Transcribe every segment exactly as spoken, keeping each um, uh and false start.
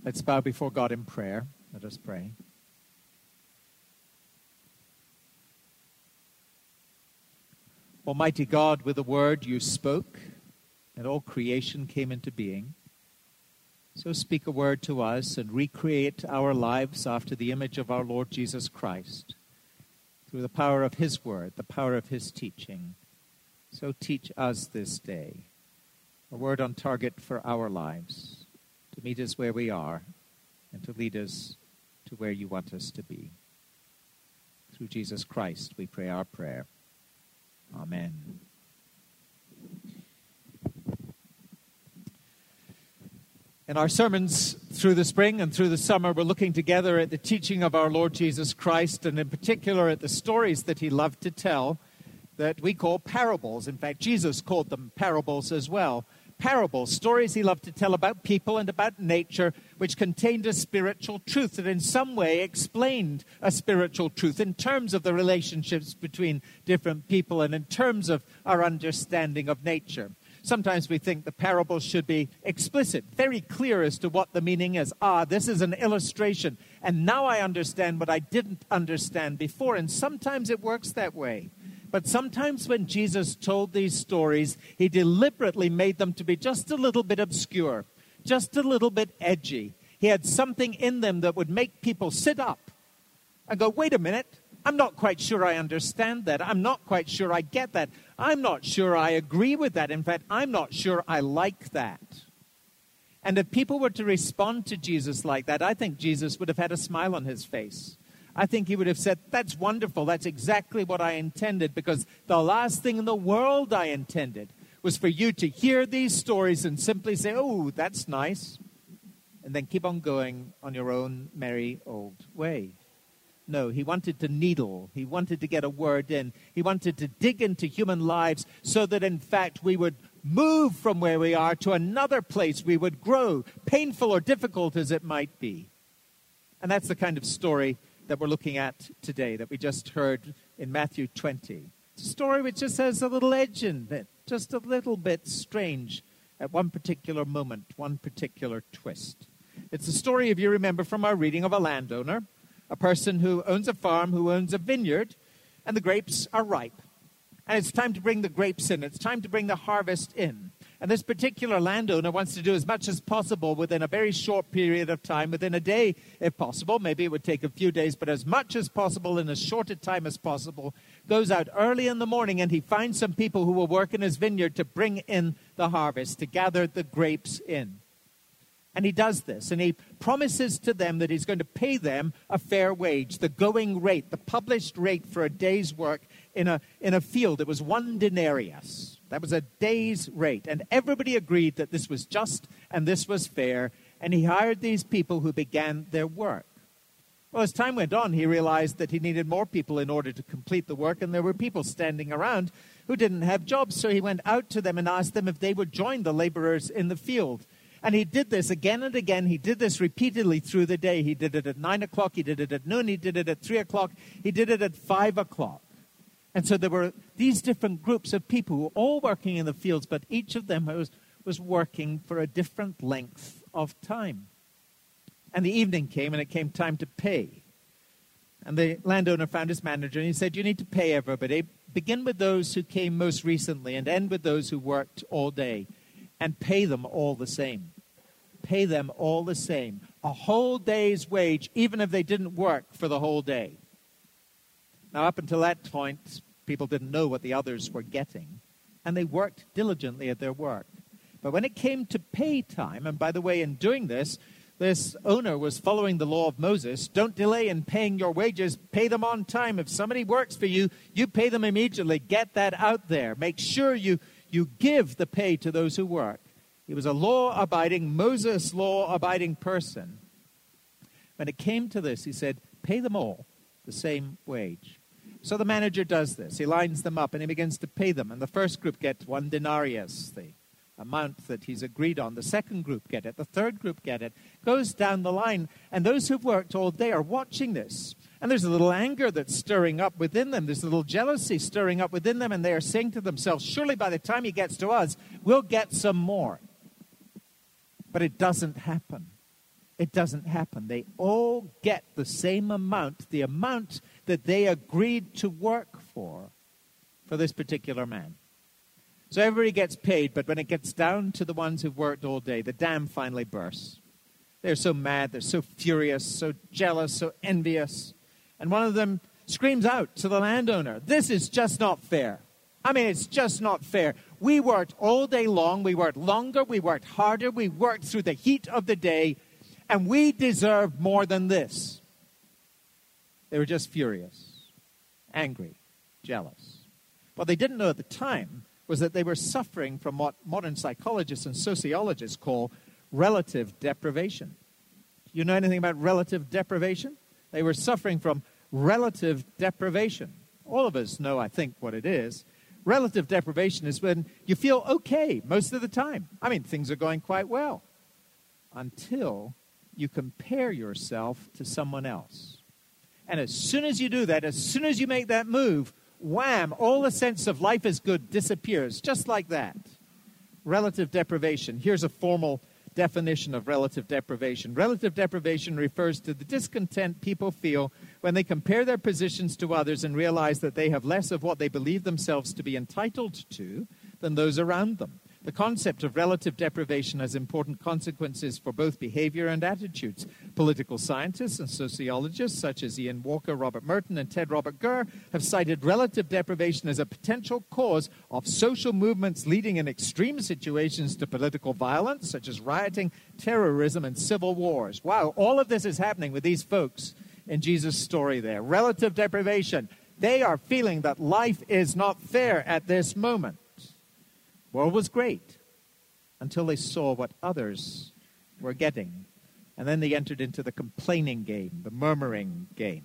Let's bow before God in prayer. Let us pray. Almighty God, with the word you spoke, and all creation came into being. So speak a word to us and recreate our lives after the image of our Lord Jesus Christ, through the power of his word, the power of his teaching. So teach us this day a word on target for our lives, to meet us where we are and to lead us to where you want us to be. Through Jesus Christ, we pray our prayer. Amen. In our sermons through the spring and through the summer, we're looking together at the teaching of our Lord Jesus Christ, and in particular at the stories that he loved to tell that we call parables. In fact, Jesus called them parables as well. Parables, stories he loved to tell about people and about nature, which contained a spiritual truth that in some way explained a spiritual truth in terms of the relationships between different people and in terms of our understanding of nature. Sometimes we think the parables should be explicit, very clear as to what the meaning is. Ah, this is an illustration, and now I understand what I didn't understand before. And sometimes it works that way. But sometimes when Jesus told these stories, he deliberately made them to be just a little bit obscure, just a little bit edgy. He had something in them that would make people sit up and go, wait a minute, I'm not quite sure I understand that. I'm not quite sure I get that. I'm not sure I agree with that. In fact, I'm not sure I like that. And if people were to respond to Jesus like that, I think Jesus would have had a smile on his face. I think he would have said, that's wonderful. That's exactly what I intended, because the last thing in the world I intended was for you to hear these stories and simply say, oh, that's nice, and then keep on going on your own merry old way. No, he wanted to needle. He wanted to get a word in. He wanted to dig into human lives so that, in fact, we would move from where we are to another place. We would grow, painful or difficult as it might be. And that's the kind of story that we're looking at today, that we just heard in Matthew twenty. It's a story which just has a little edge in it, just a little bit strange at one particular moment, one particular twist. It's a story, if you remember from our reading, of a landowner, a person who owns a farm, who owns a vineyard, and the grapes are ripe. And it's time to bring the grapes in. It's time to bring the harvest in. And this particular landowner wants to do as much as possible within a very short period of time, within a day if possible. Maybe it would take a few days, but as much as possible in as short a time as possible. Goes out early in the morning and he finds some people who will work in his vineyard to bring in the harvest, to gather the grapes in. And he does this, and he promises to them that he's going to pay them a fair wage, the going rate, the published rate for a day's work in a, in a field. It was one denarius. That was a day's rate. And everybody agreed that this was just and this was fair. And he hired these people who began their work. Well, as time went on, he realized that he needed more people in order to complete the work. And there were people standing around who didn't have jobs. So he went out to them and asked them if they would join the laborers in the field. And he did this again and again. He did this repeatedly through the day. He did it at nine o'clock. He did it at noon. He did it at three o'clock. He did it at five o'clock. And so there were these different groups of people who were all working in the fields, but each of them was, was working for a different length of time. And the evening came, and it came time to pay. And the landowner found his manager, and he said, you need to pay everybody. Begin with those who came most recently, and end with those who worked all day. And pay them all the same. Pay them all the same. A whole day's wage, even if they didn't work for the whole day. Now, up until that point, people didn't know what the others were getting, and they worked diligently at their work. But when it came to pay time, and by the way, in doing this, this owner was following the law of Moses. Don't delay in paying your wages. Pay them on time. If somebody works for you, you pay them immediately. Get that out there. Make sure you, you give the pay to those who work. He was a law-abiding, Moses law-abiding person. When it came to this, he said, pay them all the same wage. So the manager does this. He lines them up and he begins to pay them. And the first group get one denarius, the amount that he's agreed on. The second group get it. The third group get it. Goes down the line. And those who've worked all day are watching this. And there's a little anger that's stirring up within them. There's a little jealousy stirring up within them. And they are saying to themselves, surely by the time he gets to us, we'll get some more. But it doesn't happen. It doesn't happen. They all get the same amount, the amount that they agreed to work for, for this particular man. So everybody gets paid, but when it gets down to the ones who've worked all day, the dam finally bursts. They're so mad, they're so furious, so jealous, so envious. And one of them screams out to the landowner, "This is just not fair. I mean, it's just not fair. We worked all day long, we worked longer, we worked harder, we worked through the heat of the day, and we deserve more than this." They were just furious, angry, jealous. What they didn't know at the time was that they were suffering from what modern psychologists and sociologists call relative deprivation. You know anything about relative deprivation? They were suffering from relative deprivation. All of us know, I think, what it is. Relative deprivation is when you feel okay most of the time. I mean, things are going quite well until you compare yourself to someone else. And as soon as you do that, as soon as you make that move, wham, all the sense of life is good disappears, just like that. Relative deprivation. Here's a formal definition of relative deprivation. Relative deprivation refers to the discontent people feel when they compare their positions to others and realize that they have less of what they believe themselves to be entitled to than those around them. The concept of relative deprivation has important consequences for both behavior and attitudes. Political scientists and sociologists such as Ian Walker, Robert Merton, and Ted Robert Gurr have cited relative deprivation as a potential cause of social movements leading in extreme situations to political violence, such as rioting, terrorism, and civil wars. Wow, all of this is happening with these folks in Jesus' story there. Relative deprivation. They are feeling that life is not fair at this moment. World was great until they saw what others were getting. And then they entered into the complaining game, the murmuring game.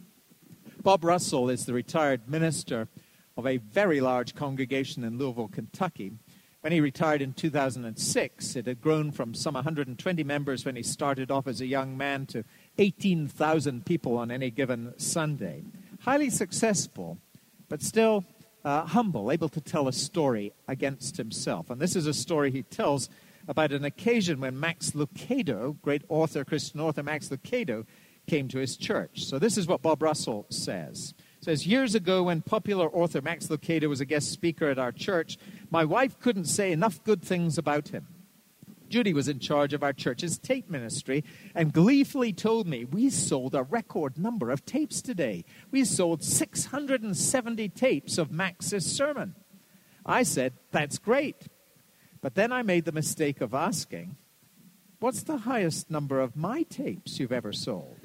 Bob Russell is the retired minister of a very large congregation in Louisville, Kentucky. When he retired in two thousand six, it had grown from some one hundred twenty members when he started off as a young man to eighteen thousand people on any given Sunday. Highly successful, but still Uh, humble, able to tell a story against himself. And this is a story he tells about an occasion when Max Lucado, great author, Christian author Max Lucado, came to his church. So this is what Bob Russell says. He says, "Years ago when popular author Max Lucado was a guest speaker at our church, my wife couldn't say enough good things about him. Judy was in charge of our church's tape ministry and gleefully told me, 'We sold a record number of tapes today. We sold six hundred seventy tapes of Max's sermon.' I said, 'That's great.' But then I made the mistake of asking, 'What's the highest number of my tapes you've ever sold?'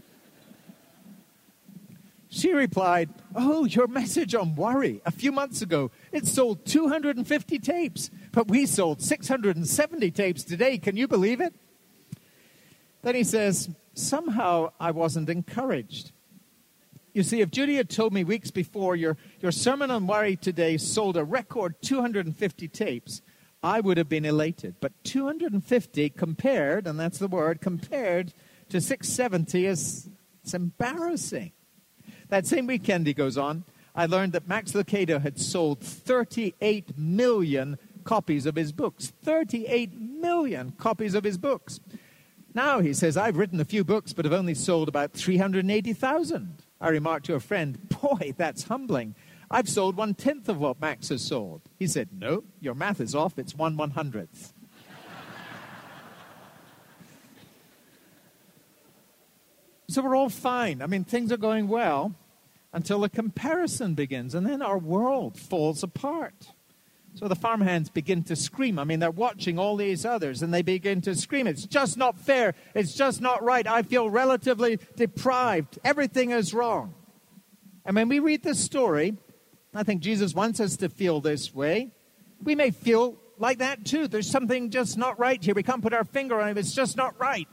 She replied, 'Oh, your message on worry a few months ago, it sold two hundred fifty tapes, but we sold six hundred seventy tapes today. Can you believe it?' Then he says, 'Somehow I wasn't encouraged. You see, if Judy had told me weeks before your, your sermon on worry today sold a record two hundred fifty tapes, I would have been elated. But two hundred fifty compared, and that's the word, compared to six hundred seventy is it's embarrassing.' That same weekend," he goes on, "I learned that Max Lucado had sold thirty-eight million copies of his books. thirty-eight million copies of his books. Now," he says, "I've written a few books, but have only sold about three hundred eighty thousand. I remarked to a friend, 'Boy, that's humbling. I've sold one-tenth of what Max has sold.' He said, 'No, your math is off. It's one one-hundredth.'" So we're all fine. I mean, things are going well until the comparison begins, and then our world falls apart. So the farmhands begin to scream. I mean, they're watching all these others, and they begin to scream, "It's just not fair. It's just not right. I feel relatively deprived. Everything is wrong." And when we read this story, I think Jesus wants us to feel this way. We may feel like that too. There's something just not right here. We can't put our finger on it. It's just not right.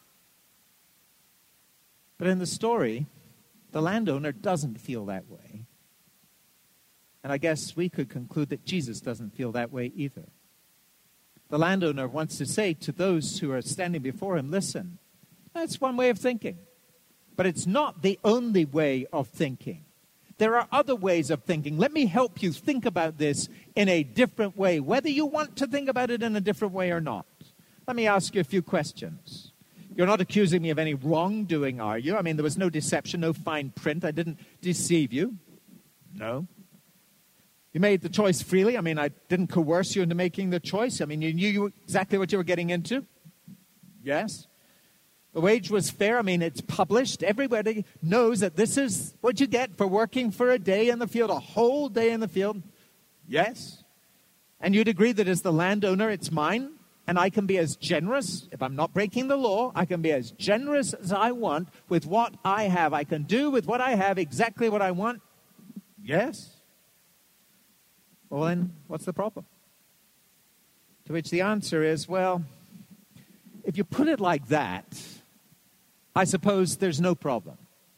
But in the story, the landowner doesn't feel that way. And I guess we could conclude that Jesus doesn't feel that way either. The landowner wants to say to those who are standing before him, "Listen, that's one way of thinking. But it's not the only way of thinking. There are other ways of thinking. Let me help you think about this in a different way, whether you want to think about it in a different way or not." Let me ask you a few questions. You're not accusing me of any wrongdoing, are you? I mean, there was no deception, no fine print. I didn't deceive you. No. You made the choice freely. I mean, I didn't coerce you into making the choice. I mean, you knew exactly what you were getting into. Yes. The wage was fair. I mean, it's published. Everybody knows that this is what you get for working for a day in the field, a whole day in the field. Yes. And you'd agree that as the landowner, it's mine, and I can be as generous. If I'm not breaking the law, I can be as generous as I want with what I have. I can do with what I have exactly what I want. Yes. Well, then, what's the problem? To which the answer is, well, if you put it like that, I suppose there's no problem.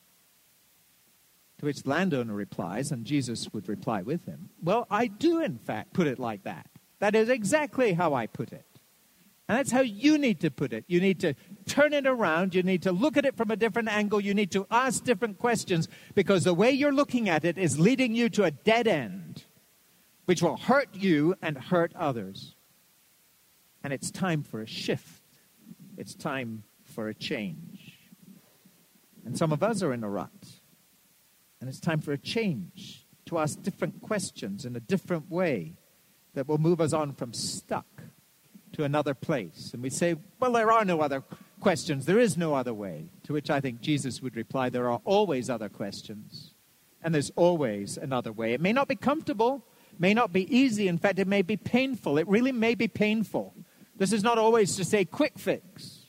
To which the landowner replies, and Jesus would reply with him, well, I do, in fact, put it like that. That is exactly how I put it. And that's how you need to put it. You need to turn it around. You need to look at it from a different angle. You need to ask different questions, because the way you're looking at it is leading you to a dead end, which will hurt you and hurt others. And it's time for a shift. It's time for a change. And some of us are in a rut. And it's time for a change, to ask different questions in a different way that will move us on from stuck to another place. And we say, well, there are no other questions. There is no other way. To which I think Jesus would reply, there are always other questions. And there's always another way. It may not be comfortable, may not be easy. In fact, it may be painful. It really may be painful. This is not always to say quick fix.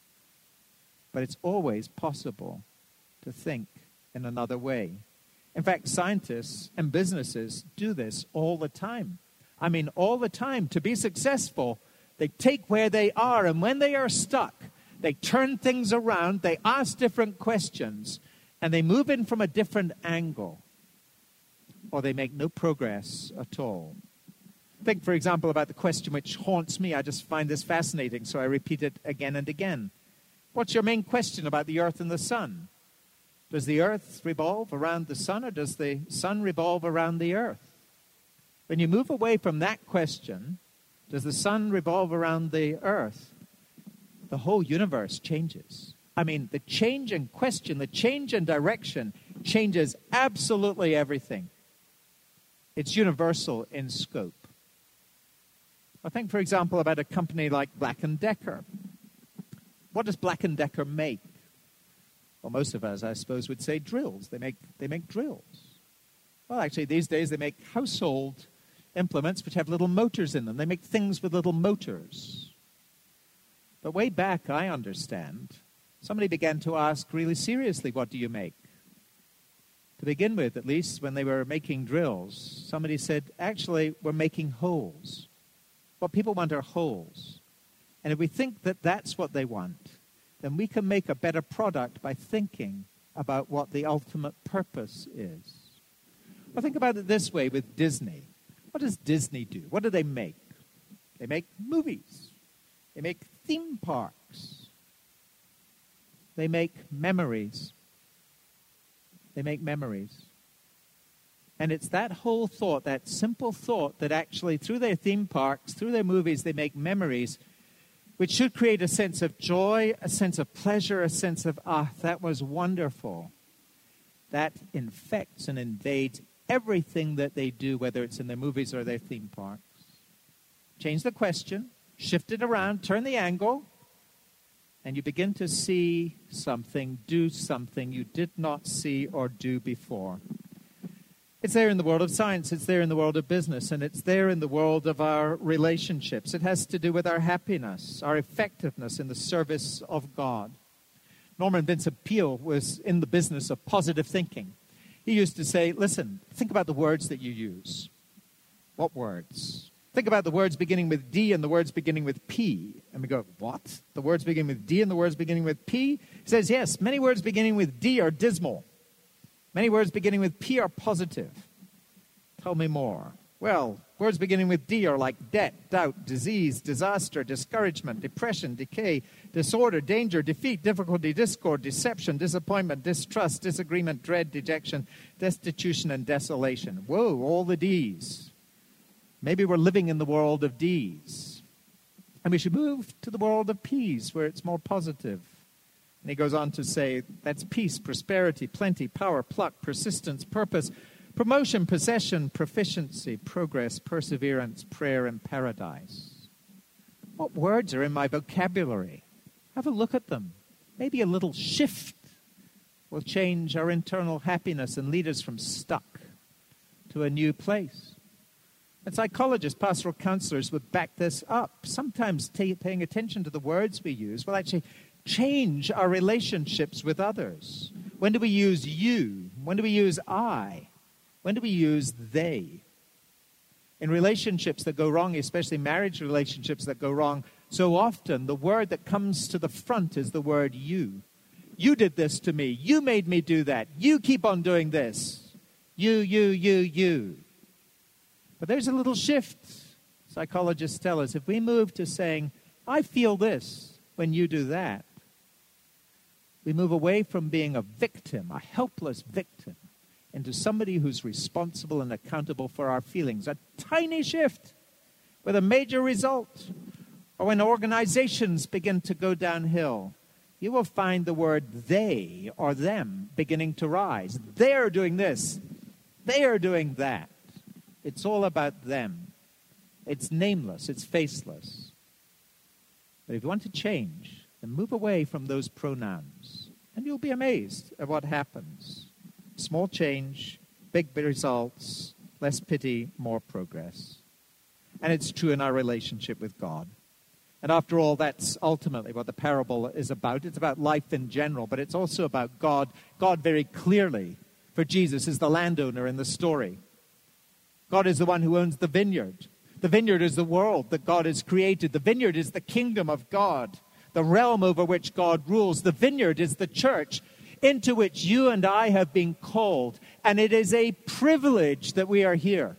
But it's always possible to think in another way. In fact, scientists and businesses do this all the time. I mean, all the time. To be successful, they take where they are, and when they are stuck, they turn things around, they ask different questions, and they move in from a different angle, or they make no progress at all. Think, for example, about the question which haunts me. I just find this fascinating, so I repeat it again and again. What's your main question about the earth and the sun? Does the earth revolve around the sun, or does the sun revolve around the earth? When you move away from that question, does the sun revolve around the earth? The whole universe changes. I mean, the change in question, the change in direction changes absolutely everything. It's universal in scope. I think, for example, about a company like Black and Decker. What does Black and Decker make? Well, most of us, I suppose, would say drills. They make they make drills. Well, actually, these days they make household implements which have little motors in them. They make things with little motors. But way back, I understand, somebody began to ask really seriously, what do you make? To begin with, at least, when they were making drills, somebody said, actually, we're making holes. What people want are holes. And if we think that that's what they want, then we can make a better product by thinking about what the ultimate purpose is. Well, think about it this way with Disney. What does Disney do? What do they make? They make movies. They make theme parks. They make memories. They make memories. And it's that whole thought, that simple thought, that actually through their theme parks, through their movies, they make memories which should create a sense of joy, a sense of pleasure, a sense of, ah, that was wonderful. That infects and invades everything that they do, whether it's in their movies or their theme parks. Change the question, shift it around, turn the angle, and you begin to see something, do something you did not see or do before. It's there in the world of science, it's there in the world of business, and it's there in the world of our relationships. It has to do with our happiness, our effectiveness in the service of God. Norman Vincent Peale was in the business of positive thinking. He used to say, listen, think about the words that you use. What words? Think about the words beginning with D and the words beginning with P. And we go, what? The words beginning with D and the words beginning with P? He says, yes, many words beginning with D are dismal. Many words beginning with P are positive. Tell me more. Well, words beginning with D are like debt, doubt, disease, disaster, discouragement, depression, decay, disorder, danger, defeat, difficulty, discord, deception, disappointment, distrust, disagreement, dread, dejection, destitution, and desolation. Whoa, all the D's. Maybe we're living in the world of D's. And we should move to the world of P's, where it's more positive. And he goes on to say, that's peace, prosperity, plenty, power, pluck, persistence, purpose, promotion, possession, proficiency, progress, perseverance, prayer, and paradise. What words are in my vocabulary? Have a look at them. Maybe a little shift will change our internal happiness and lead us from stuck to a new place. And psychologists, pastoral counselors would back this up. Sometimes t- paying attention to the words we use will actually change our relationships with others. When do we use you? When do we use I? When do we use they? In relationships that go wrong, especially marriage relationships that go wrong, so often the word that comes to the front is the word you. You did this to me. You made me do that. You keep on doing this. You, you, you, you. But there's a little shift. Psychologists tell us if we move to saying, I feel this when you do that, we move away from being a victim, a helpless victim, into somebody who's responsible and accountable for our feelings. A tiny shift with a major result. Or when organizations begin to go downhill, you will find the word they or them beginning to rise. They're doing this. They are doing that. It's all about them. It's nameless. It's faceless. But if you want to change, then move away from those pronouns. And you'll be amazed at what happens. Small change, big results, less pity, more progress. And it's true in our relationship with God. And after all, that's ultimately what the parable is about. It's about life in general, but it's also about God. God very clearly, for Jesus, is the landowner in the story. God is the one who owns the vineyard. The vineyard is the world that God has created. The vineyard is the kingdom of God, the realm over which God rules. The vineyard is the church into which you and I have been called. And it is a privilege that we are here.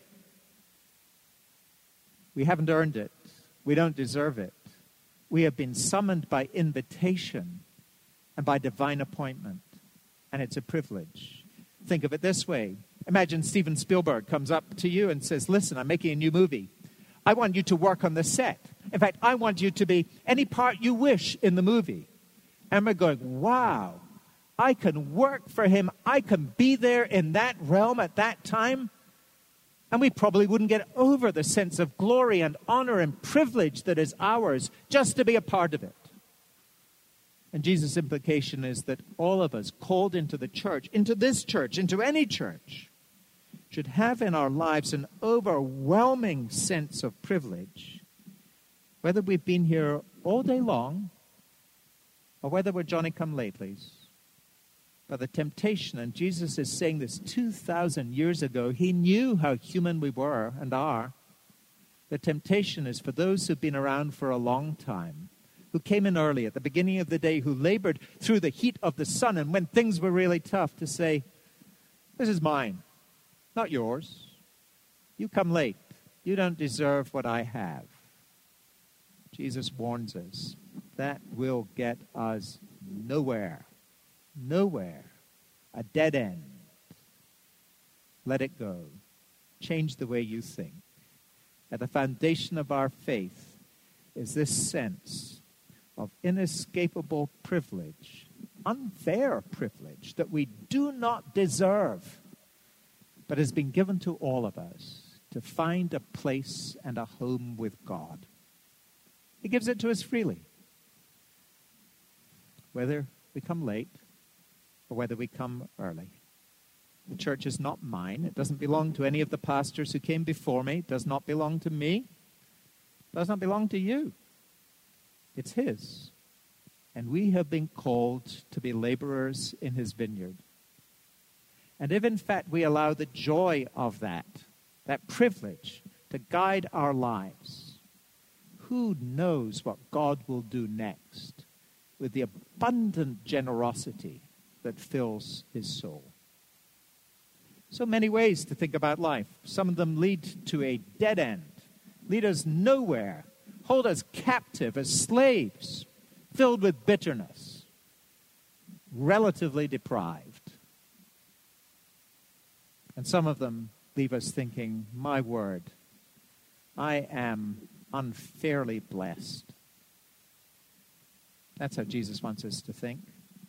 We haven't earned it. We don't deserve it. We have been summoned by invitation and by divine appointment. And it's a privilege. Think of it this way. Imagine Steven Spielberg comes up to you and says, listen, I'm making a new movie. I want you to work on the set. In fact, I want you to be any part you wish in the movie. And we're going, wow, I can work for him. I can be there in that realm at that time. And we probably wouldn't get over the sense of glory and honor and privilege that is ours just to be a part of it. And Jesus' implication is that all of us called into the church, into this church, into any church, should have in our lives an overwhelming sense of privilege, whether we've been here all day long or whether we're Johnny-come-latelys. But the temptation, and Jesus is saying this two thousand years ago, he knew how human we were and are. The temptation is for those who've been around for a long time, who came in early at the beginning of the day, who labored through the heat of the sun, and when things were really tough, to say, this is mine, not yours. You come late. You don't deserve what I have. Jesus warns us that will get us nowhere. Nowhere. A dead end. Let it go. Change the way you think. At the foundation of our faith is this sense of inescapable privilege, unfair privilege that we do not deserve, but has been given to all of us to find a place and a home with God. He gives it to us freely. Whether we come late or whether we come early. The church is not mine. It doesn't belong to any of the pastors who came before me. It does not belong to me. It does not belong to you. It's his. And we have been called to be laborers in his vineyard. And if in fact we allow the joy of that, that privilege, to guide our lives, who knows what God will do next with the abundant generosity that fills his soul. So many ways to think about life. Some of them lead to a dead end, lead us nowhere, hold us captive as slaves, filled with bitterness, relatively deprived. And some of them leave us thinking, my word, I am unfairly blessed. That's how Jesus wants us to think.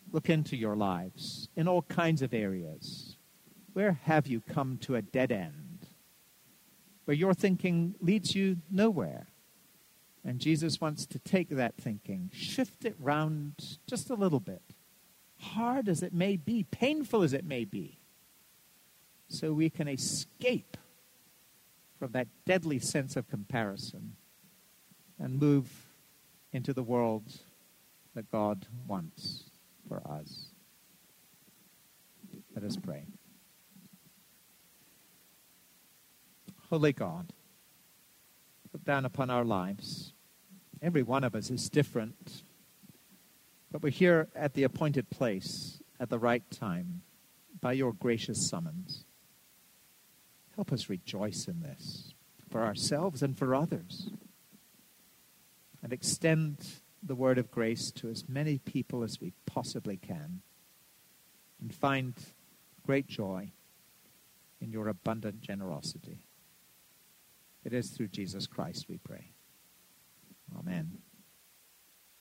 look into your lives in all kinds of areas. Where have you come to a dead end? Where your thinking leads you nowhere. And Jesus wants to take that thinking, shift it round just a little bit, hard as it may be, painful as it may be, so we can escape from that deadly sense of comparison and move into the world that God wants for us. Let us pray. Holy God, look down upon our lives. Every one of us is different, but we're here at the appointed place at the right time by your gracious summons. Help us rejoice in this for ourselves and for others, and extend the word of grace to as many people as we possibly can, and find great joy in your abundant generosity. It is through Jesus Christ we pray. Amen.